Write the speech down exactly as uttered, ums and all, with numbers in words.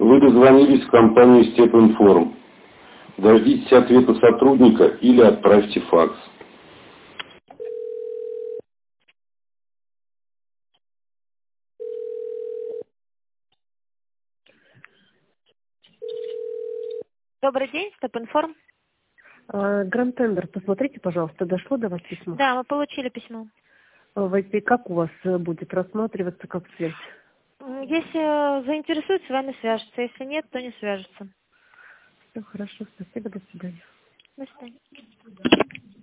Вы дозвонились в компанию Степинформ. Дождитесь ответа сотрудника или отправьте факс. Добрый день, Степинформ. Гранд Тендер, посмотрите, пожалуйста, дошло до вас письмо? Да, мы получили письмо. В ай пи как у вас будет рассматриваться как связь? Если заинтересует, с вами свяжется. Если нет, то не свяжется. Все хорошо, спасибо, до свидания. До свидания.